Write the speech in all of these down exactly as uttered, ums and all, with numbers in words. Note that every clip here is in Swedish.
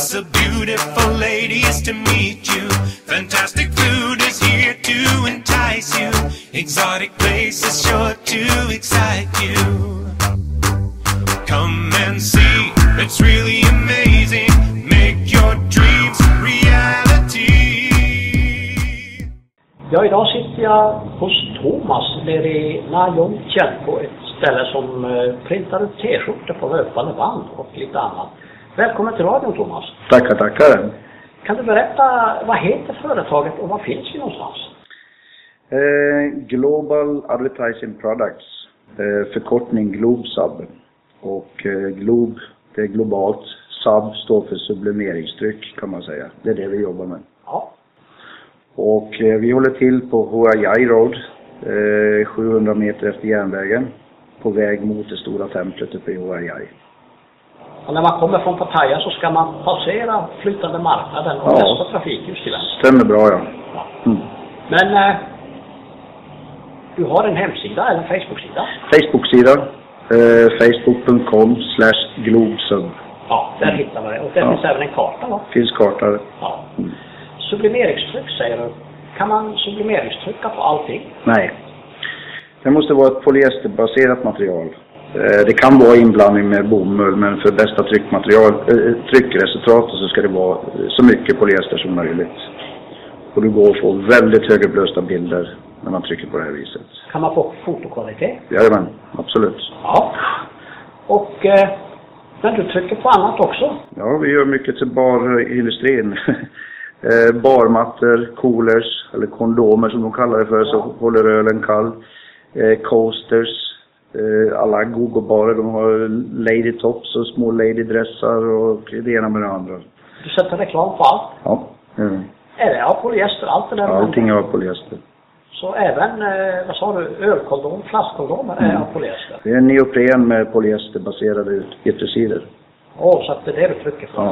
lots of beautiful ladies to meet you. Fantastic food is here to entice you. Exotic places sure to excite you. Come and see, it's really amazing. Make your dreams reality. Ja, idag sitter jag hos Thomas nere i Najontjen på ett ställe som printar ut t-skjortor på löpande band och lite annat. Välkommen till radion, Thomas. Tackar, tackar. Kan du berätta, vad heter företaget och var finns vi någonstans? Eh, Global Advertising Products, eh, förkortning GlobeSub. Och eh, Globe, det är globalt. Sub står för sublimeringstryck, kan man säga. Det är det vi jobbar med. Ja. Och eh, vi håller till på Huayai Road, eh, sjuhundra meter efter järnvägen. På väg mot det stora templet uppe i Huayai. Och när man kommer från Pattaya så ska man passera flytande marknaden och ja. nästa trafikljus till vänster. Stämmer bra, ja. ja. Mm. Men eh, du har en hemsida eller en Facebook-sida? Facebook-sida. Eh, Facebook punkt com slash globesub. Ja, där mm. hittar man det. Och det ja. finns även en karta, va? Finns karta. Ja. Mm. Sublimeringstryck, säger du. Kan man sublimeringstrycka på allting? Nej. Det måste vara ett polyesterbaserat material. Det kan vara inblandning med bomull, men för bästa tryckmaterial, tryckresultat så ska det vara så mycket polyester som möjligt. Och det går att få väldigt högupplösta bilder när man trycker på det här viset. Kan man få fotokvalitet? Jajamän, absolut. Ja. Och eh, men du trycker på annat också? Ja, vi gör mycket till barindustrin. Barmattor, coolers eller kondomer som de kallar det för, ja. Så håller ölen kall. Coasters. Alla gogobarer, de har lady tops och små lady dressar och det ena med det andra. Du sätter reklam på allt? Ja. Mm. Är det av polyester? Allt det där? Ja, allting är av polyester. Så även, eh, vad sa du, ölkondom, flaskkondomer är mm. av polyester? Det är en neopren med polyesterbaserade yttersidor. Åh, oh, så att det är det du trycker på? Ja.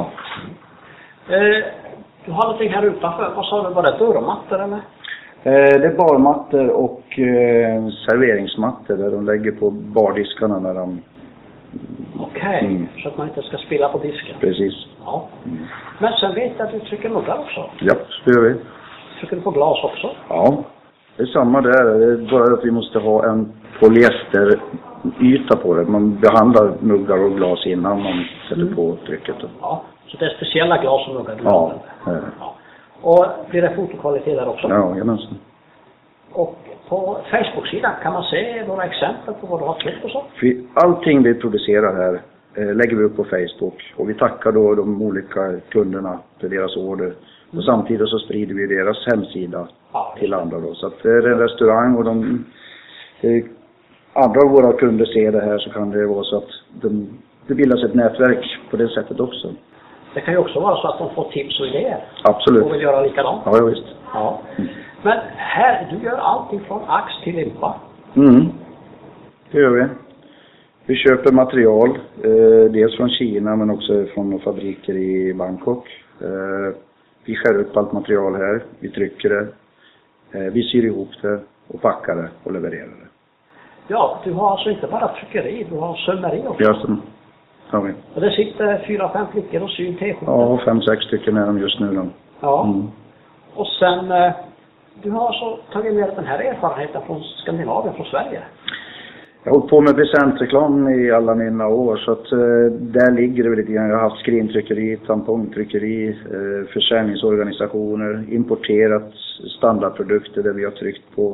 Eh, du har någonting här utanför, vad sa du, var det dörrmattor eller? Det är barmattor och eh, serveringsmattor där de lägger på bardiskarna när de... Okej, okay. mm. Så att man inte ska spilla på disken. Precis. Ja. Mm. Men sen vet jag att du trycker muggar också. Ja, det gör vi. Trycker du på glas också? Ja, det är samma där. Det är bara att vi måste ha en polyesteryta på det. Man behandlar muggar och glas innan man sätter mm. på trycket. Ja, så det är speciella glas och muggar du ja, använder? Ja. Och blir det fotokvalitet där också? Ja, jajamensan. Och på Facebook-sidan kan man se några exempel på vad du har tryckt och så? Allting vi producerar här eh, lägger vi upp på Facebook. Och vi tackar då de olika kunderna för deras order. Mm. Och samtidigt så sprider vi deras hemsida ja, till andra då. Så att det är en restaurang och de... Eh, andra av våra kunder ser det här så kan det vara så att de, det bildas ett nätverk på det sättet också. Det kan ju också vara så att de får tips och idéer. Absolut. Och vill göra likadant. Ja, visst. Ja. Mm. Men här, du gör allting från ax till limpa. Mm. Det gör vi. Vi köper material. Eh, dels från Kina men också från fabriker i Bangkok. Eh, vi skär upp allt material här. Vi trycker det. Eh, vi syr ihop det och packar det och levererar det. Ja, du har alltså inte bara tryckeri, du har sömmeri också. Ja, som... Ja, vi. Och det sitter fyra, fem flickor och syr t-skjortor. Ja, fem, sex stycken är de just nu då. Ja. Mm. Och sen, eh, du har alltså tagit med den här erfarenheten från Skandinavien, från Sverige. Jag har hållit på med presentreklam i alla mina år så att eh, där ligger det lite grann. Jag har haft skrintryckeri, tampongtryckeri, eh, försäljningsorganisationer, importerat standardprodukter där vi har tryckt på.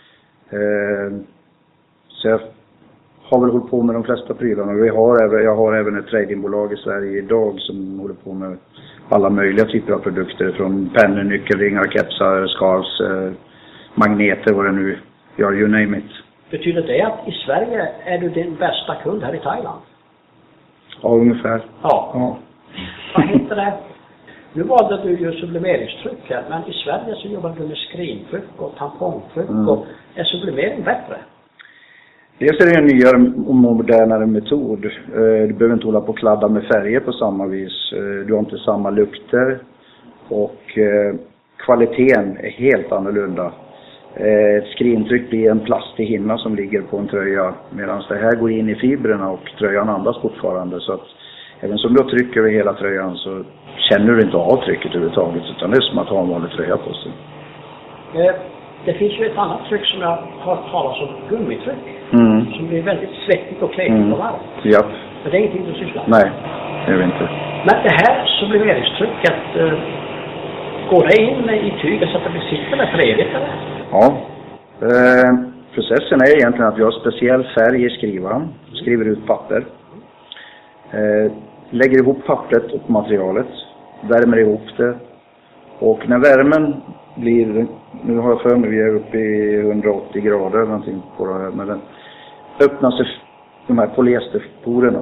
Eh, så jag har väl hållit på med de flesta prylarna. Vi har även, jag har även ett tradingbolag i Sverige idag som håller på med alla möjliga typer av produkter. Från pennor, nyckelringar, kepsar, scarves, eh, magneter, vad det nu gör, you name it. Betyder det att i Sverige är du din bästa kund här i Thailand? Ja, ungefär. Ja. ja. Vad heter det? Nu valde du ju sublimeringstryck här, men i Sverige så jobbar du med skrintryck och tampongtryck. Mm. Och är sublimering bättre? Dels är det en nyare och modernare metod. Du behöver inte hålla på och kladda med färger på samma vis. Du har inte samma lukter. Och kvaliteten är helt annorlunda. Ett skrintryck blir en plastig hinna som ligger på en tröja. Medan det här går in i fibrerna och tröjan andas fortfarande. Så att Även som du har tryck över hela tröjan så känner du inte av trycket överhuvudtaget, utan det är som att ha en vanlig tröja på sig. Eh, det finns ju ett annat tryck som jag har talat om, gummitryck. Mm. Som blir väldigt svettigt och klädigt Mm. och varmt. Ja. Men det är ingenting du sysslar med. Nej, det är vi inte. Men det här sublimeringstrycket, eh, går det in i tyget så att det blir sitter där för evigt eller? Ja. Eh, processen är egentligen att vi har speciell färg i skrivaren. Skriver ut papper. Eh, lägger ihop pappret och materialet. Värmer ihop det. Och när värmen blir, nu har jag för mig vi är uppe i hundraåttio grader någonting på det här, men den öppnar sig de här polyesterporerna.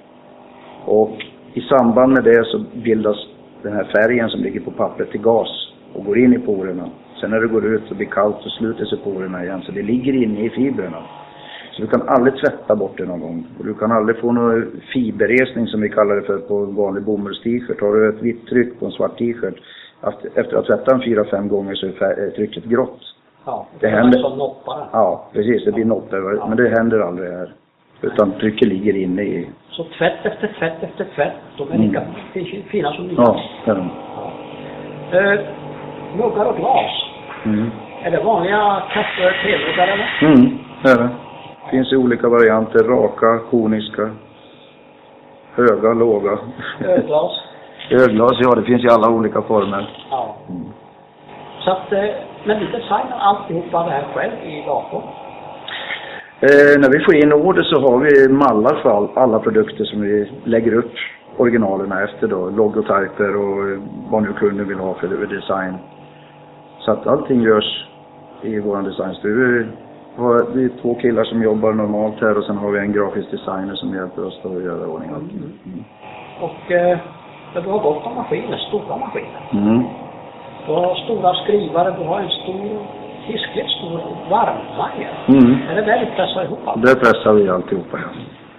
Och i samband med det så bildas den här färgen som ligger på pappret till gas och går in i porerna. Sen när det går ut så blir kallt så sluter sig porerna igen, så det ligger inne i fibrerna. Så du kan aldrig tvätta bort det någon gång. Och du kan aldrig få någon fiberresning som vi kallar det för på en vanlig bomullst-t-shirt. Har du ett vitt tryck på en svart t-shirt, efter att tvätta en fyra, fem gånger så är trycket grått. Ja, det, det händer. Som noppar. Ja, precis. Det blir noppar. Ja. Men det händer aldrig här. Utan trycket ligger inne i... Så tvätt efter tvätt efter tvätt. De är lika mm. fina som nya. Ja, det är de. Ja. Eh, muggar och glas. Mm. Är det vanliga kaffe- och temuggar eller? Mm, det är det. Det finns i olika varianter. Raka, koniska, höga, låga. Ölglas. Ölglas, ja, det finns i alla olika former. Ja. Mm. Så att, eh, men du designar alltihopa det här själv i datorn? Eh, när vi får in order så har vi mallar för all, alla produkter som vi lägger upp originalerna efter då. Logotyper och vad nu kunden vill ha för design. Så att allting görs i vår designstudio. Vi är två killar som jobbar normalt här och sen har vi en grafisk designer som hjälper oss att göra ordning. Mm. Mm. Och eh, du har gott om maskiner, stora maskiner. Mm. Du har stora skrivare, du har en stor, hiskligt stor varmvajer. Mm. Är det där vi pressar ihop allt? Det pressar vi alltihopa, ja.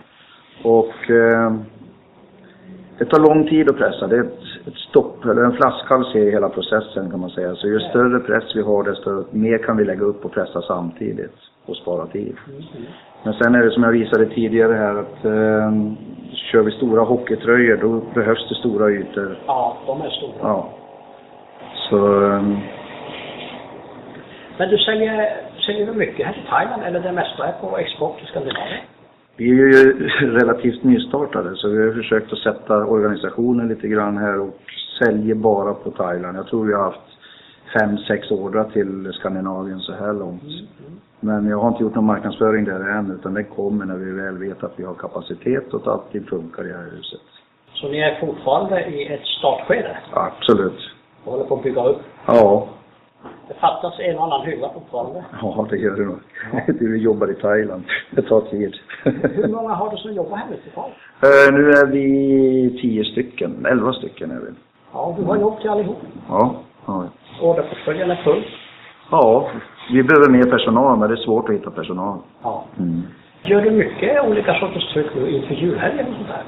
Och eh, det tar lång tid att pressa. Det är ett, ett stopp, eller en flaskhals i hela processen kan man säga. Så ju större press vi har, desto mer kan vi lägga upp och pressa samtidigt och spara tid. Mm. Men sen är det som jag visade tidigare här att eh, kör vi stora hockeytröjor då behövs det stora ytor. Ja, de är stora. Ja. Så... Eh, Men du säljer, säljer du mycket här i Thailand eller det mesta är på export till Skandinavien? Vi är ju relativt nystartade så vi har försökt att sätta organisationen lite grann här och säljer bara på Thailand. Jag tror vi har haft fem, sex ordrar till Skandinavien så här långt. Mm. Men jag har inte gjort någon marknadsföring där än utan det kommer när vi väl vet att vi har kapacitet och att allting funkar i det här huset. Så ni är fortfarande i ett startskede? Absolut. Och håller på att bygga upp? Ja. Det fattas en och annan hylla fortfarande? Ja, det gör det nog. Ja. Vi jobbar i Thailand. Det tar tid. Hur många har du som jobbar här ute i Thailand? Uh, nu är vi tio stycken. Elva stycken är vi. Ja, du har jobb till allihop. Ja, ja. Orderportföljen är full? Ja, vi behöver mer personal men det är svårt att hitta personal. Ja. Mm. Gör du mycket olika sorters tryck nu inför julhelgen och sånt där?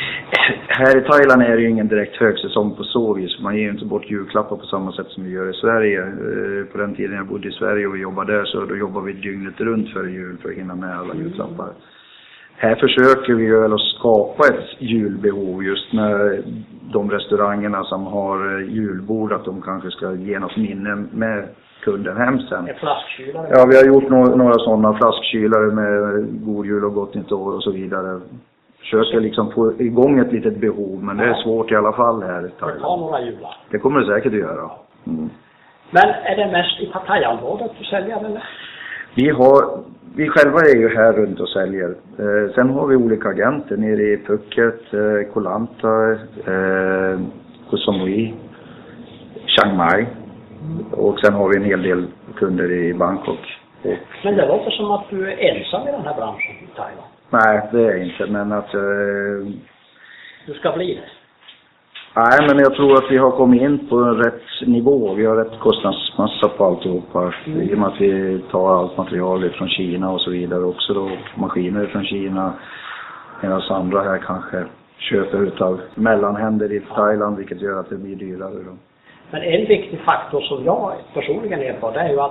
Här i Thailand är det ju ingen direkt högsäsong på så vis. Man ger ju inte bort julklappar på samma sätt som vi gör i Sverige. På den tiden jag bodde i Sverige och jobbade där så då jobbar vi dygnet runt före jul för att hinna med alla julklappar. Mm. Här försöker vi ju att skapa ett julbehov just med de restaurangerna som har julbord att de kanske ska ge något minne med kunden hem sen. En flaskkylare? Ja, vi har gjort no- några sådana flaskkylare med god jul och gott nytt år och så vidare. Försöker liksom få igång ett litet behov, men det är svårt i alla fall här i Thailand. Det tar några jular. Det kommer det säkert att göra. Mm. Men är det mest i Pattaya-området du säljer eller? Vi, har, vi själva är ju här runt och säljer. Eh, sen har vi olika agenter nere i Phuket, eh, Koh Lanta, eh, Koh Samui, Chiang Mai. Mm. Och sen har vi en hel del kunder i Bangkok. Och, men det låter som att du är ensam i den här branschen i Thailand. Nej, det är inte, men att... Eh, du ska bli det? Nej, men jag tror att vi har kommit in på rätt nivå. Vi har rätt kostnadsmassa på alltihopa. Mm. I och med att vi tar allt material från Kina och så vidare också då. Maskiner från Kina. Medan andra här kanske köper utav mellanhänder i Thailand, vilket gör att det blir dyrare då. Men en viktig faktor som jag personligen erfar, det är ju att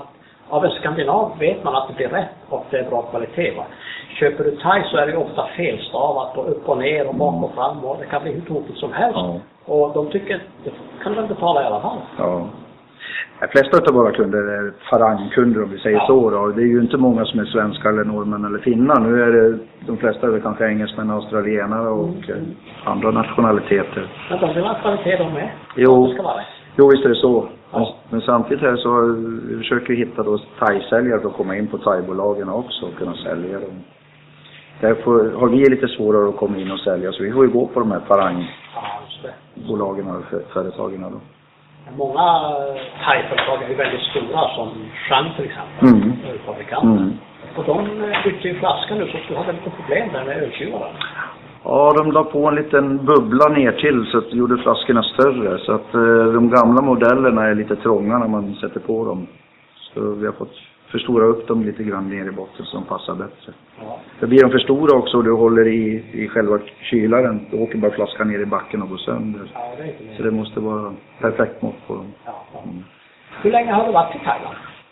av en skandinav vet man att det blir rätt och det är bra kvalitet. Va? Köper du thai så är det ofta felstavat och upp och ner och bak och fram och det kan bli hur tokigt som helst. Ja. Och de tycker, det kan de betala i alla fall. Ja. De flesta av våra kunder är farangkunder om vi säger ja. så då. Det är ju inte många som är svenskar eller norrmän eller finnar. Nu är det de flesta är kanske engelsmän, australienare och mm. andra nationaliteter. Men de vill ha kvalitet de med. Jo. Det ska vara. Jo, visst är det så. Ja. Men samtidigt här så vi försöker vi hitta då thai-säljare för att komma in på thai-bolagen också och kunna sälja dem. Därför har vi lite svårare att komma in och sälja så vi får ju gå på de här farangbolagen och företagen då. Många thai-företag är ju väldigt stora som Shan till exempel, mm. ölfabrikanter. Mm. Och de bytte ju flaskan nu så du har lite problem där med ölkylarna. Ja, de la på en liten bubbla ner till så att de gjorde flaskorna större. Så att eh, de gamla modellerna är lite trånga när man sätter på dem. Så vi har fått förstora upp dem lite grann ner i botten som passar bättre. Ja. För blir de för stora också och du håller i, i själva kylaren, då åker bara flaskan ner i backen och går sönder. Ja, det är inte så det måste vara perfekt mått på dem. Ja, ja. Mm. Hur länge har du varit i Thailand?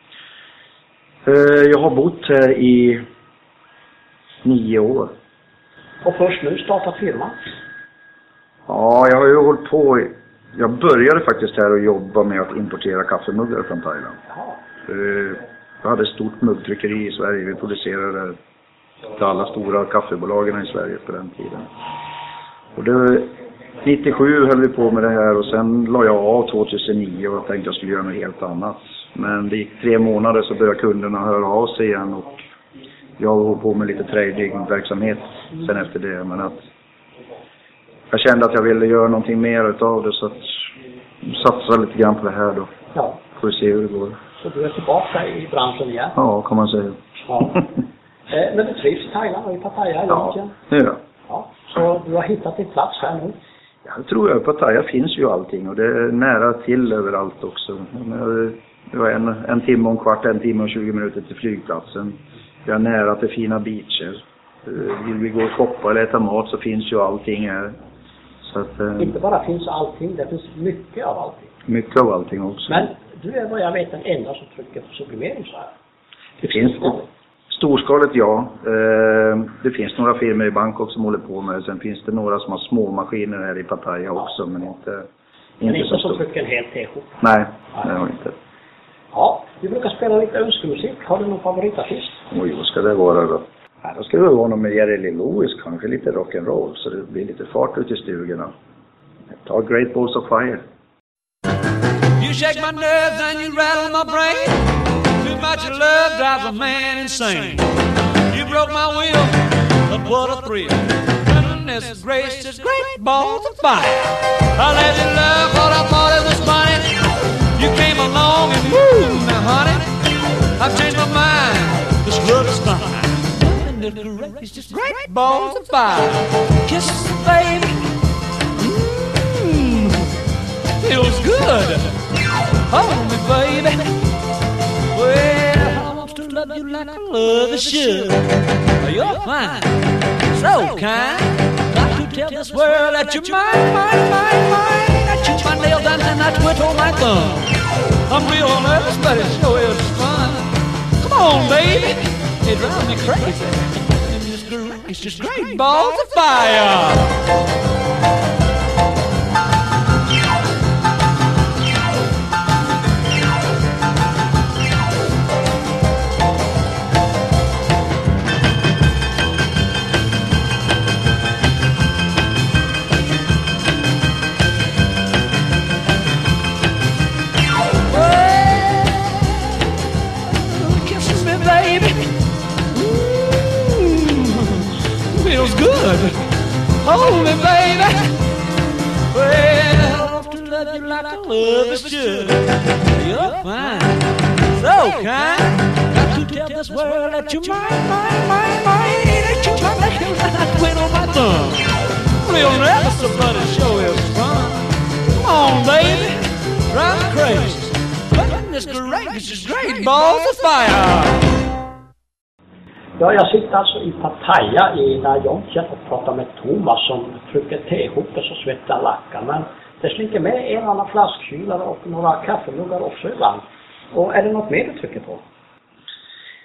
Eh, jag har bott här i nio år. Och först nu startat firman? Ja, jag har ju hållit på. Jag började faktiskt här och jobba med att importera kaffemuggar från Thailand. Ja. Jag hade ett stort muggtryckeri i Sverige. Vi producerade till alla stora kaffebolagen i Sverige på den tiden. Och det, nittiosju höll vi på med det här och sen la jag av tjugohundranio och tänkte jag skulle göra något helt annat. Men det gick tre månader så började kunderna höra av sig igen och jag höll på med lite tradingverksamhet sen efter det. Men att jag kände att jag ville göra någonting mer utav det så att satsa lite grann på det här då. Ja. Får vi se hur det går. Så du är tillbaka i branschen igen? Ja, kan man säga. Ja. Eh, men du trivs i Thailand och i Pattaya? Ja, det gör jag. Ja. Så du har hittat din plats här nu? Ja, det tror jag. Pattaya finns ju allting och det är nära till överallt också. Det var en, en timme och en kvart, en timme och tjugo minuter till flygplatsen. Jag är nära till fina beacher. Vill vi gå och shoppa eller äta mat så finns ju allting här. Så att, eh, inte bara finns allting, det finns mycket av allting. Mycket av allting också. Men du är vad jag vet den enda som trycker på sublimering så här. Det finns storskalet, ja. Eh, det finns några firmor i Bangkok som håller på med det. Sen finns det några som har små maskiner här i Pattaya ja. också, men inte Men inte, inte som trycker en hel te-skjort? Nej, det har inte. Ja, vi brukar spela lite önskemusik. Har du någon favoritartist? Oj, vad ska det vara då? Ja, då ska det vara någon med Jerry Lee Lewis, kanske lite rock'n'roll så det blir lite fart ut i stugorna. Ta Great Balls of Fire. You shake my nerves and you rattle my brain. Too much love drives a man insane. You broke my will, but what a thrill. Goodness gracious, great balls of fire. I let you love what I thought it was funny. You came along and moved me, honey. I've changed my mind, this love is fine. Goodness gracious, great balls of fire. Kisses, baby. Mmm, feels good. Hold me, baby. Well, I want to love you like I love you should. You're fine, so kind. Got to tell this world that you're mine, mine, mine, mine. I chew my nails down and I twiddle my thumb. I'm real nervous, but it sure is fun. Come on, baby. It drives me crazy. It's just great balls of fire. Good. Hold me, baby. Well, I want to love you like I love you should. You're fine, so kind. Got to tell this world that you're mine, mine, mine, mine. That you're my nails and I twiddle my thumb. Real nervous, but it sure is fun. Come on, baby, drive me crazy. Goodness gracious, great balls of fire. Ja, jag sitter alltså i Pattaya i Najonchen och pratar med Thomas som trycker te-skjortor så svettar lackar. Men det slinker med en annan flaskkylare och några kaffemuggar också ibland. Och är det något mer du trycker på?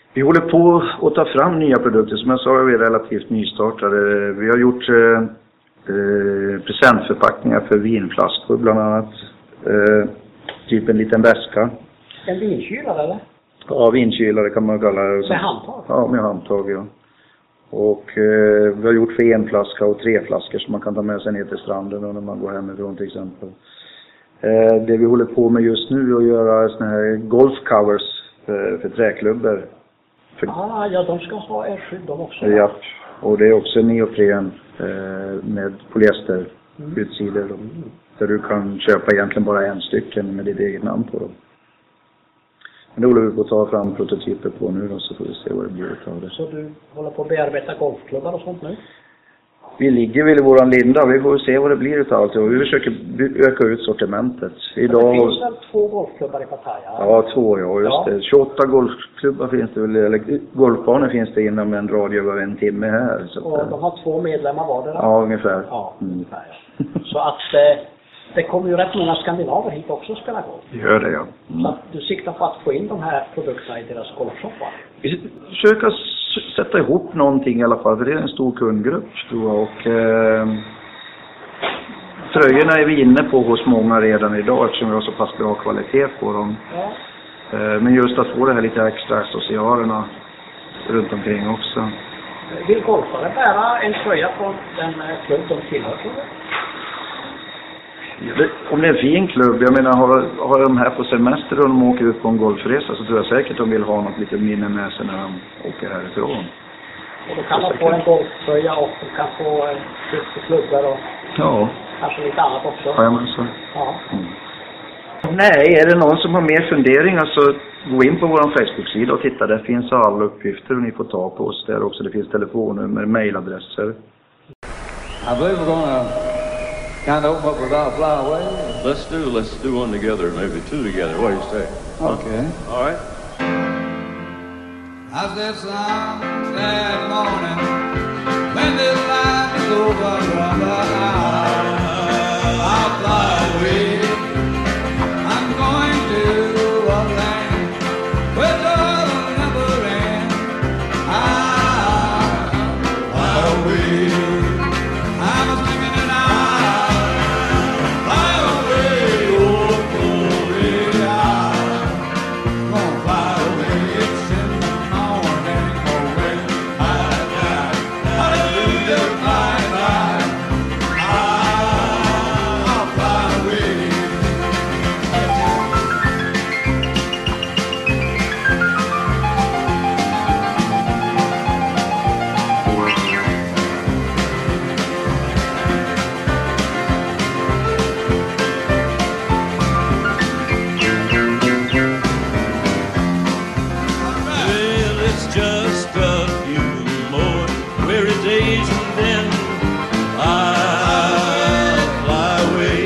Vi håller på att ta fram nya produkter. Som jag sa är vi relativt nystartade. Vi har gjort eh, eh, presentförpackningar för vinflaskor bland annat. Eh, typ en liten väska. En vinkylare eller? Ja, vinkylare kan man kalla det. Med handtag? Ja, med handtag, ja. Och eh, vi har gjort för en flaska och tre flaskor som man kan ta med sig ner till stranden när man går hemifrån till exempel. Eh, det vi håller på med just nu är att göra såna här golfcovers för, för träklubbor. För, ah, ja, de ska ha en skydd de också. Ja, och det är också neopren eh, med polyester mm. utsidor. Mm. Där du kan köpa egentligen bara en stycken med ditt eget namn på dem. Men det håller vi på att ta fram prototyper på nu då, så får vi se vad det blir utav det. Så du håller på att bearbeta golfklubbar och sånt nu? Vi ligger väl i våran linda. Vi får se vad det blir utav allt. Vi försöker öka ut sortimentet. Idag... Det finns väl två golfklubbar i Pattaya? Ja, två ja, just ja. det. tjugoåtta golfklubbar finns det väl, eller golfbanor finns det inom en radie över en timme här. Så och de har två medlemmar var det? Ja, ungefär. Ja, ungefär ja. Så att eh, det kommer ju rätt många skandinaver hit också och spela golf. Det gör det, ja. Mm. Så att du siktar på att få in de här produkterna i deras golfshoppa? Vi försöker sätta ihop någonting i alla fall, för det är en stor kundgrupp tror jag. Och eh, tröjorna är vi inne på hos många redan idag eftersom vi har så pass bra kvalitet på dem. Ja. Eh, men just att få det här lite extra accessoarerna runt omkring också. Vill golfare bära en tröja från den klubb de tillhör? Om det är en fin klubb, jag menar har, har de här på semester och de åker ut på en golfresa så tror jag säkert de vill ha något lite minne med sig när de åker härifrån. Och då kan man få en golftröja och du kan få en lite klubbor och ja. Kanske lite annat också. Ja, men så. Ja. Mm. Nej, är det någon som har mer funderingar så gå in på vår Facebook-sida och titta. Där finns alla uppgifter och ni får ta på oss där också. Det finns telefonnummer, mejladresser. I believe we're gonna kind of open up with our fly away. Let's do, let's do one together, maybe two together. What do you say? Okay. Huh? All right. I said some sad morning when this life is over, brother, I'll fly away. I'm going to a land where love will never end. I'll fly away. I'm a singing and I'll fly away. Oh, glory, I'm gonna fly away. It's in the morning, oh, when I die. Hallelujah, bye, bye. I'll fly away. Well, it's just a few more weary days and then I'll fly away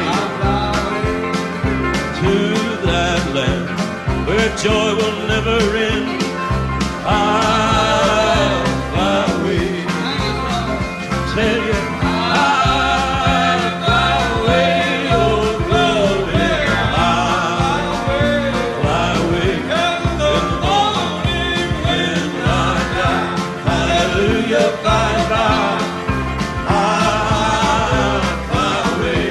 to that land where joy will never end. I'll fly away. Tell you, I'll fly away. Oh, glory, I'll fly away. In the morning when I die, hallelujah, bye bye. I'll fly away.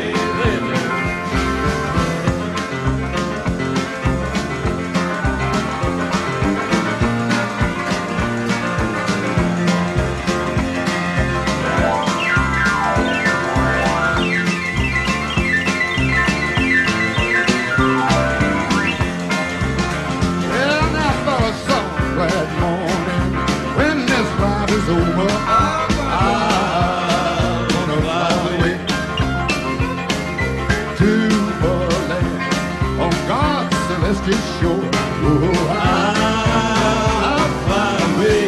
Well, now for a song glad morning when this ride is over, I'm gonna fly away to a land on God's celestial shore. Oh, I'll fly away.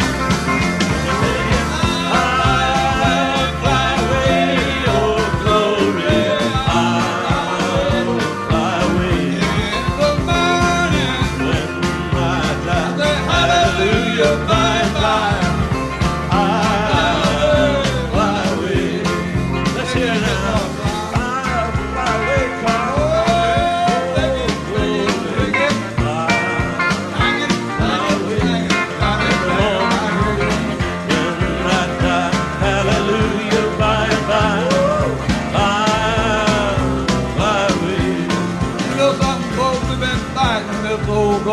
I'll fly away. Oh, glory, I'll fly away. In the morning, When I die, hallelujah, bye bye. I'll fly away. Let's hear it now. I'll fly away, Carl. Oh, glory, I'll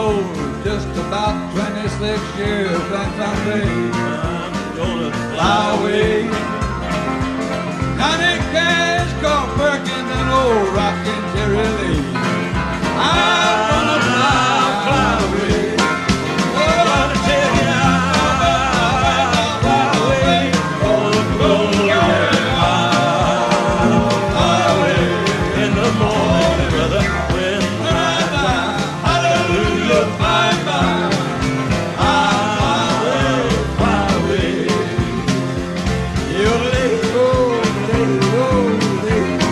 old, just about twenty-six years, and someday I'm gonna fly away. Johnny Cash, Carl Perkins, and old rockin' Jerry Lee. I'm gonna fly, fly away. Oh, gonna tell you I'm gonna fly away. Gonna go fly away in the morning, brother. When I die, hallelujah, bye bye. I'll fly away, fly away. You let go, let go, let go.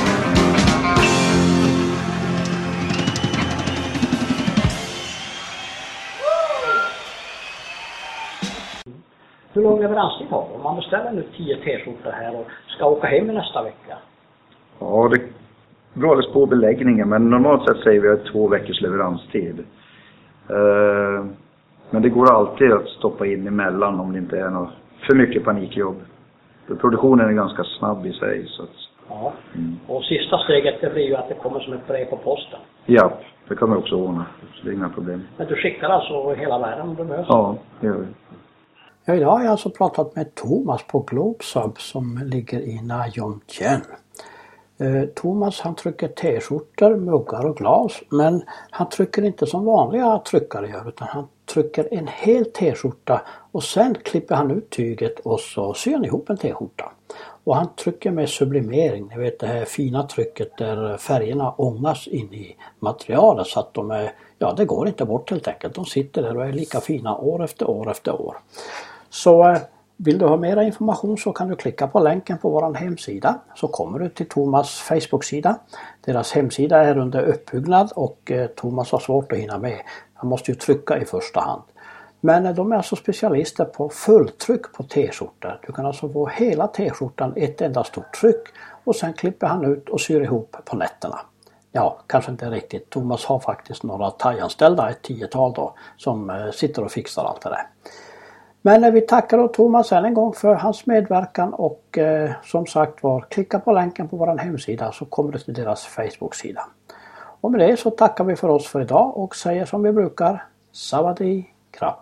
Hur lång leveranstid har du? Om man beställer nu tio t-skjortor här och ska åka hem i nästa vecka. Ja, det beror alldeles på beläggningen, men normalt sett säger vi att två veckors leveranstid. Uh, men det går alltid att stoppa in emellan om det inte är något för mycket panikjobb. För produktionen är ganska snabb i sig. Så att, ja, mm. Och sista steget det blir ju att det kommer som ett brev på posten. Ja, det kan man också ordna. Så det är inga problem. Men du skickar alltså hela världen om du möts? Ja, det gör vi. Ja, idag har jag alltså pratat med Thomas på Globesub som ligger i Najomtjen. Eh, Thomas han trycker t-skjortor, muggar och glas, men han trycker inte som vanliga tryckare gör, utan han trycker en hel t-skjorta och sen klipper han ut tyget och så syr han ihop en t-skjorta. Och han trycker med sublimering, ni vet det här fina trycket där färgerna ångas in i materialet så att de är, ja det går inte bort helt enkelt, de sitter där och är lika fina år efter år efter år. Så vill du ha mera information så kan du klicka på länken på vår hemsida så kommer du till Thomas Facebook-sida. Deras hemsida är under uppbyggnad och eh, Thomas har svårt att hinna med. Han måste ju trycka i första hand. Men eh, de är alltså specialister på fulltryck på t-skjortor. Du kan alltså få hela t-skjortan ett enda stort tryck och sen klipper han ut och syr ihop på nätterna. Ja, kanske inte riktigt. Thomas har faktiskt några thajanställda, ett tiotal då, som eh, sitter och fixar allt det där. Men vi tackar då Thomas än en gång för hans medverkan och eh, som sagt var, klicka på länken på vår hemsida så kommer du till deras Facebook-sida. Och med det så tackar vi för oss för idag och säger som vi brukar, Savadi Krab.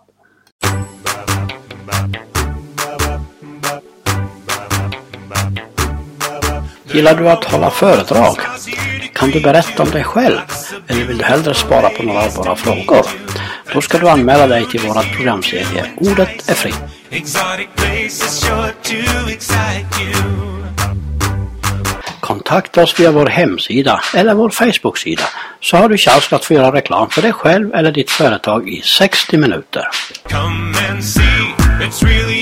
Gillar du att hålla föredrag? Kan du berätta om dig själv? Eller vill du hellre spara på några av våra frågor? Då ska du anmäla dig till vårat programserie Ordet är fritt. Kontakta oss via vår hemsida eller vår Facebook-sida så har du chans att få göra reklam för dig själv eller ditt företag i sextio minuter. Come and see, it's really